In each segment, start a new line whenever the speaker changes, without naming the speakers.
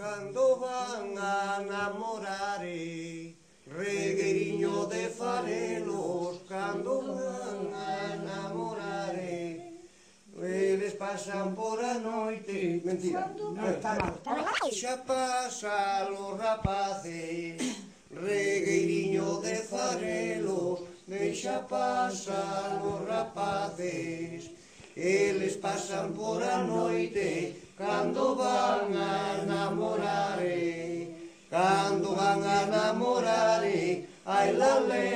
cando van a namorar, regueiriño de farelos, cando van a namorar, eles pasan por a noite, mentira, xa pasan os rapaces, regueiriño de farelos, deixa pasan os rapaces, eles pasan por a noite, cando van a namorar, ai la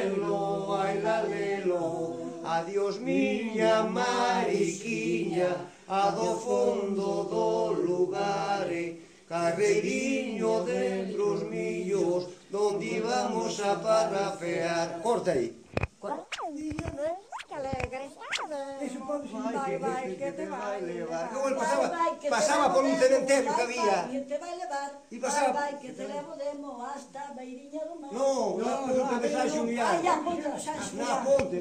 lelo, adiós miña mariquiña, a do fondo do lugar, carreiriño dentro os millos, donde íbamos a parrafear. Corta aí.
Que alegre estás.
Eso pode ser.
Vai, que te vai levar.
Pasaba por un cementerio que había.
Que te vai levar.
E pasaba...
Vai, que te levo demo hasta a beiriña do mar.
No, na ponte de San Xulián.
Ai, a ponte de San Xulián.
Na ponte.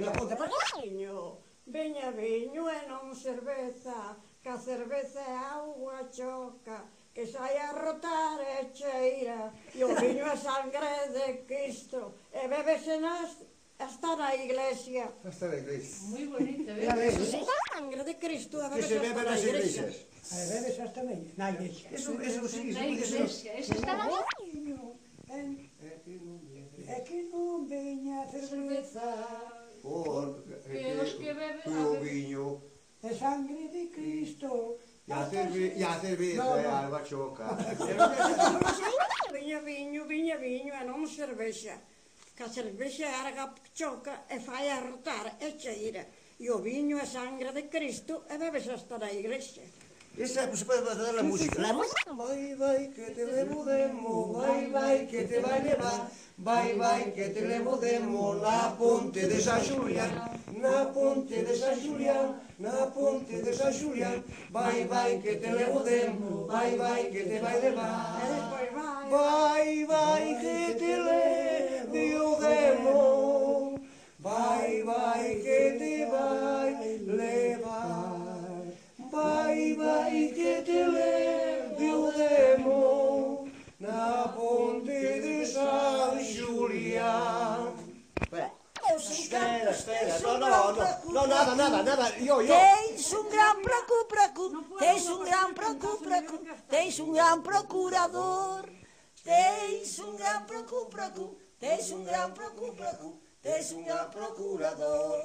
Viño e non cerveza, que a cerveza é auga choca, que sai a rotar e cheira, e o viño é sangre de Cristo, e bébese hasta na iglesia.
Hasta na iglesia.
Moi bonita,
Sangre de Cristo, e
Que se bebe nas iglesias.
Bebes hasta na iglesia.
Eso sí,
na iglesia. Esa está na
É que non veña a cerveza,
Porque o viño
é sangre de Cristo.
e a cerveza é alba choca.
Viño e non cervexa, que a cervexa é arga choca e fai a rotar e cheira, e o viño é sangre de Cristo e bebes hasta na iglesia.
Esa se puede fazer la música. Vai, que te levo demo, vai, que te vai levar. Vai, que te levo demo na ponte de San Xulián. Na ponte de San Xulián, na ponte de San Xulián. Vai, que te levo demo, vai, que te vai levar.
E despois
Vai, que te levo o demo. Vai, que te vai levar. Vai, que te leve o demo na ponte de San Xulián. Espera, no, nada, yo.
Tens un gran tens un gran tens un gran procurador, tens un gran tens un gran tens un gran procurador.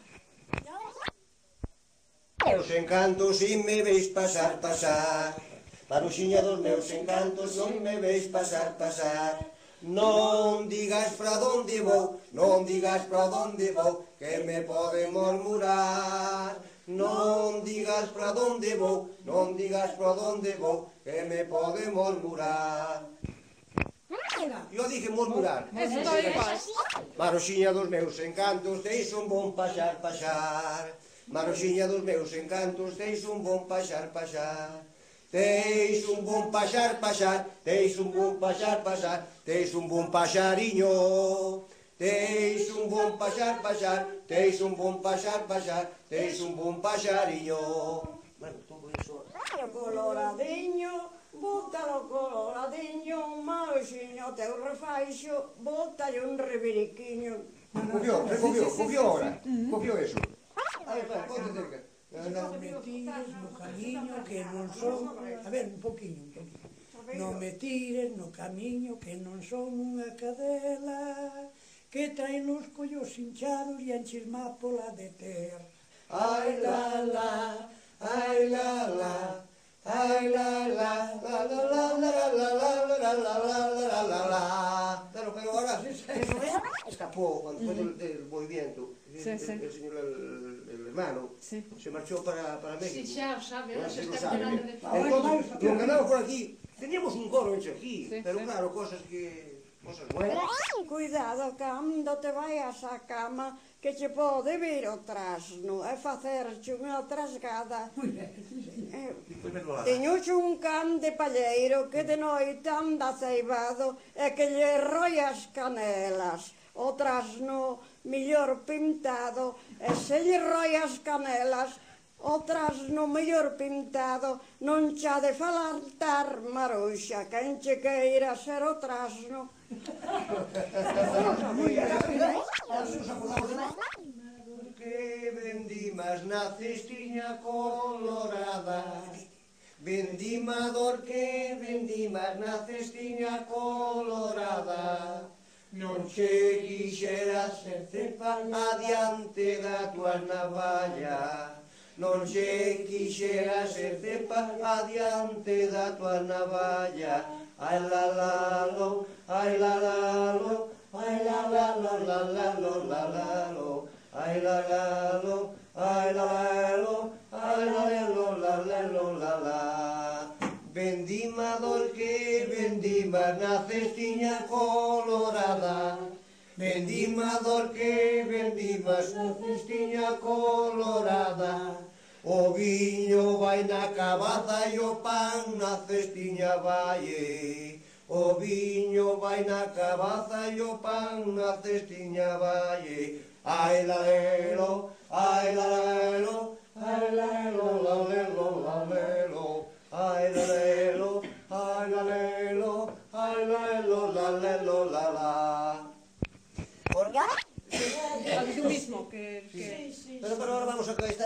Meus encantos, si me veis pasar, Maruxiña dos meus encantos, non me veis pasar. Non digas pra onde vou, que me pode murmurar. Non digas pra onde vou, que me pode murmurar. Eu dije murmurar. Maruxiña dos meus encantos, teis un bon pasar. Maruxiña dos meus encantos, teis un bon pasar. Teis un bon pasar, teis un bon paxariño. Teis un bon pasar, teis un bon paxariño. Bueno, todo eso...
Bótalo coloradinho, Maruxiño teu refaixo, bótalle un reviriquiño.
Copió ahora, copió eso. Ponte cerca.
Non me tires no camiño que non son... A ver, un poquinho. Non me tires no camiño que non son unha cadela, que traen os collos hinchados e a enchismar pola de ter.
Ai la la, ai la la, ai la la, la la la la la la la la. Pero ahora escapó cuando fue del movimiento. El señor, el hermano, se marchó para México.
Sí, xa o sabe,
No,
se
sí lo
está
sabe.
enterando de todo.
Entonces, lo ganamos por aquí. Teníamos un coro hecho aquí, pero claro, cosas buenas.
Cuidado cando te vayas á cama, que che pode vir o trasno e facerche unha trasgada. Teñoche un can de palleiro que de noite anda ceibado e que lle roia as canelas. O trasno millor pintado, e se lle roia as canelas, O trasno mellor pintado non xa de faltar maruxa, quen che queira ser o trasno.
Que vendimas na cestiña colorada, vendimador que vendimas na cestiña colorada, non che quixeras ser cepa adiante da tua navalla, non che quixeras ser cepa adiante da tua navalla. Ai la la lo, ai la la lo, ai la la lo, la la lo, la la lo, ai la la lo, ai la la lo, ai la lo, la la lo, la la. Vendimador que vendimas na cestiña colorada, vendimador que vendimas na cestiña colorada, o viño vai na cabaza e o pan na cestiña vai. O viño vai na cabaza e o pan na cestiña vai. Ai la lelo, ai la lelo, ai la lelo, la lelo, la lelo. Ai la lelo, ai la lelo, ai la lelo, la lelo, la la.
Tú mismo, que...
Pero ahora vamos a esta.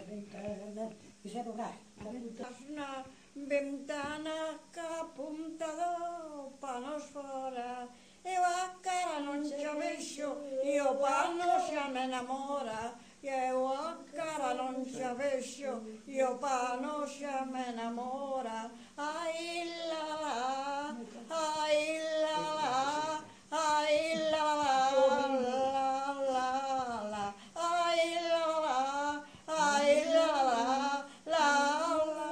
Na ventana que apunta do panos fora, eu a cara non xa vexo e o pano xa me enamora. Eu a cara non xa vexo e o pano xa me enamora. Ai la la, ai la la, ai la la, la la la, ai la la, ai la la, la la.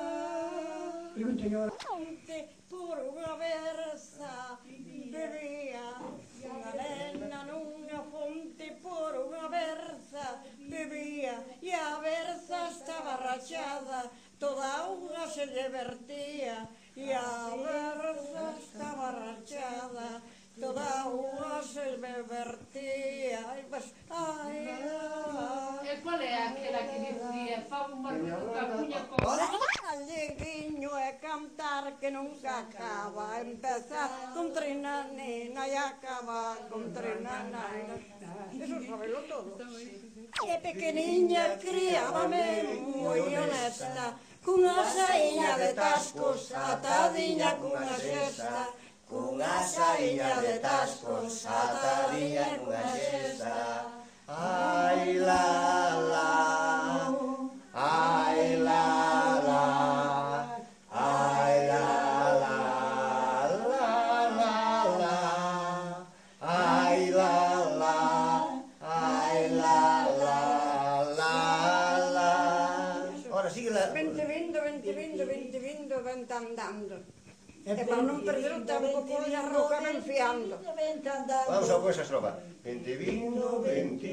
Por unha versa bebía unha nena nunha fonte, por unha versa bebía e a versa estaba rachada, toda auga se lle vertía e a versa estaba rachada, toda auga se lle vertía. Ai,
E cual é aquela que dicía, fa un marruco ca cuña con...
Alleguiño é cantar que nunca acaba, empeza con trina nena e acaba con trina nena. Eso sabelo todo. De pequeniña criábame moi honesta, cunha saíña de tascos atadiña cunha xesta, cunha saíña de tascos atadiña cunha xesta.
Ai la la, ai la la, ai la la, la la la, ai la la, ai la la, la la. Ora sigue la...
Vente vindo, vente andando. E para non perder o tempo, poña a roca ben fiando.
Vamos a pois a estrofa. Vente vindo, e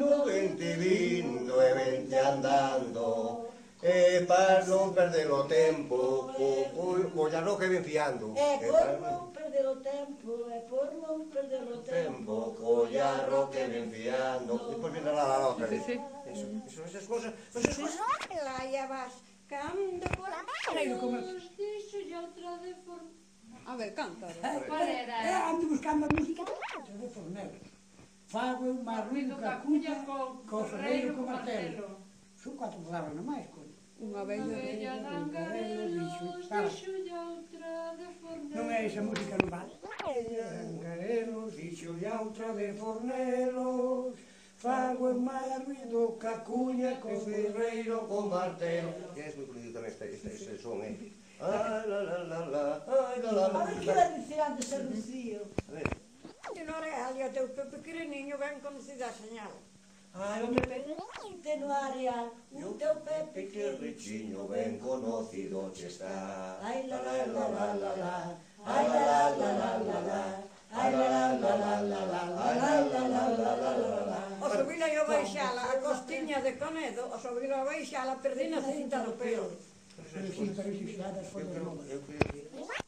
vente andando, e para non perder o tempo, colla roca e ben fiando.
É por non perder o tempo, é por non perder o tempo.
Colla roca e ben fiando. Despois viene la otra vez. Eso, esas cosas.
Laia vas cando pola
Dixo ya outra de forma...
A ver, canta.
Cual era?
Ando buscando a música de Fornero. Fago un marruido ca cuña co ferreiro co martelo. Son 4 palabras nomais, coño.
unha
Bella
bella
dangarelos, dixo ya outra de Fornero.
Non é esa música, non vale.
Dangarelos, dixo ya outra de Fornelos, fago en marruido ca cuña co ferreiro co martelo. Que é moi conocido tamén este son, Ai la la la la, ai la la la.
A ver que era dicir antes a Lucío.
A ver.
no Areal, o teu pequenininho ben conocida a señal.
Ai, o Pepe,
No Areal, o teu Pepe
que richiño ben conocido che está.
Ai la la la la la la, ai la la la la la la, ai la la la la la la, ai la la la la la la la.
O subila eu baixala a costiña de Conedo, o subila eu baixala perdina a cinta do pelo.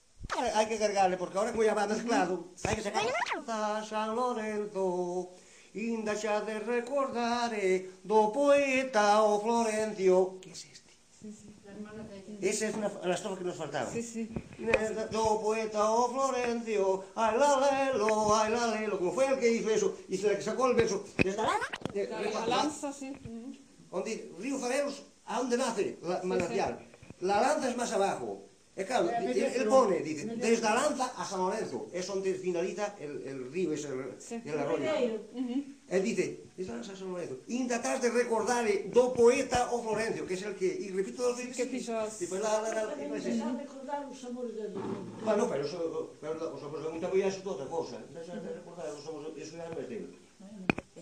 Hai que cargarle, porque ahora como ya va mezclado, hai que sacar a San Lorenzo, inda xa de recordar do poeta o Florencio. Que es este? Esa es la estrofa que nos faltaba. Do poeta o Florencio, ay la lelo, como fue el que hizo eso, y el que sacó el verso desde
La lanza, sí.
donde Río Fareros, ¿a dónde nace la manantial? La lanza es más abajo. Claro, él pone, dice, desde la lanza a San Lorenzo, es donde finaliza el río, es el arroyo. Él dice, desde la lanza a San Lorenzo, intentas de recordar do poeta o Florencio, que es el que, y repito dos veces,
que fixas.
y pues
recordar os amores de
bueno, pero os amores de muita vida es otra cosa, deixar de recordar os amores, eso ya no es de él.